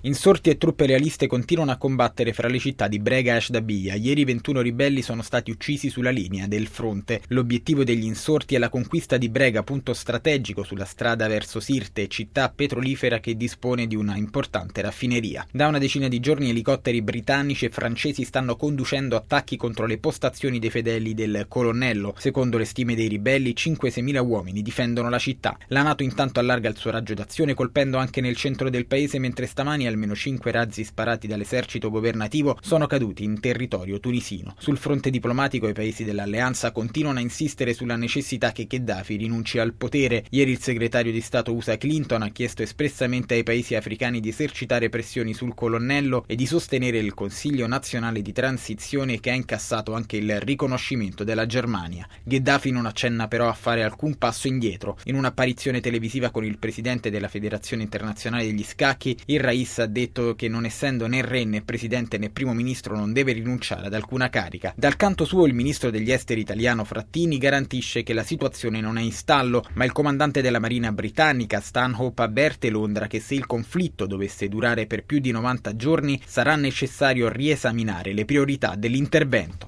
Insorti e truppe realiste continuano a combattere fra le città di Brega e Ashdabia. Ieri 21 ribelli sono stati uccisi sulla linea del fronte. L'obiettivo degli insorti è la conquista di Brega, punto strategico sulla strada verso Sirte, città petrolifera che dispone di una importante raffineria. Da una decina di giorni elicotteri britannici e francesi stanno conducendo attacchi contro le postazioni dei fedeli del colonnello. Secondo le stime dei ribelli, 5-6 mila uomini difendono la città. La NATO intanto allarga il suo raggio d'azione colpendo anche nel centro del paese, mentre stamani almeno 5 razzi sparati dall'esercito governativo sono caduti in territorio tunisino. Sul fronte diplomatico i paesi dell'alleanza continuano a insistere sulla necessità che Gheddafi rinunci al potere. Ieri il segretario di Stato USA Clinton ha chiesto espressamente ai paesi africani di esercitare pressioni sul colonnello e di sostenere il Consiglio nazionale di transizione, che ha incassato anche il riconoscimento della Germania. Gheddafi non accenna però a fare alcun passo indietro. In un'apparizione televisiva con il presidente della Federazione Internazionale degli Scacchi, il Rais ha detto che non essendo né re né presidente né primo ministro non deve rinunciare ad alcuna carica. Dal canto suo il ministro degli esteri italiano Frattini garantisce che la situazione non è in stallo, ma il comandante della Marina britannica Stanhope avverte Londra che se il conflitto dovesse durare per più di 90 giorni sarà necessario riesaminare le priorità dell'intervento.